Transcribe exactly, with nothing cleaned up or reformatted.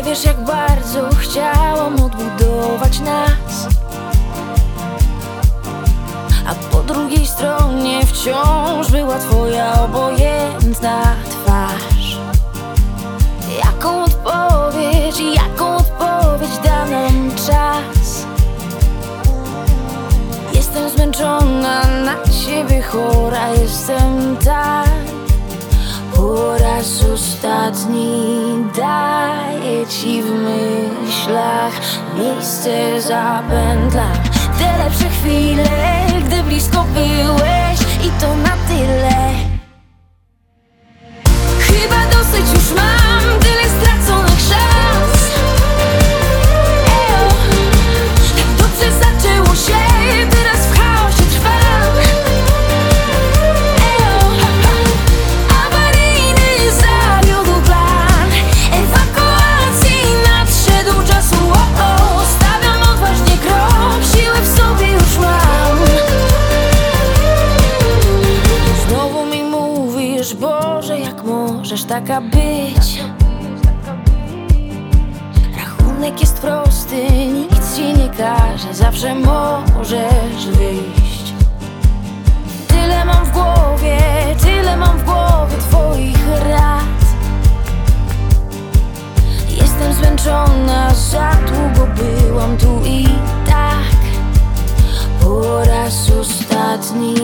wiesz, jak bardzo chciałam odbudować nas, a po drugiej stronie wciąż była twoja obojętna twarz. Jaką odpowiedź, jaką odpowiedź da nam czas? Jestem zmęczona, na ciebie chora jestem, tak. Po raz ostatni daję ci w myślach miejsce, zapętlam te lepsze chwile, gdy blisko byłeś, i to na tyle. Chyba dosyć już mam tyle straconych szans. Ejo, tak dobrze zaczęło się, teraz w chaosie trwam. Ejo, awaryjny zawiódł plan ewakuacji, nadszedł czas. O, o, stawiam odważnie krok, siłę w sobie już mam. Znowu mi mówisz, Boże, jak możesz taka być? Rachunek jest prosty, nikt ci nie każe, zawsze możesz wyjść. Tyle mam w głowie, tyle mam w głowie twoich rad. Jestem zmęczona, za długo byłam tu i tak. Po raz ostatni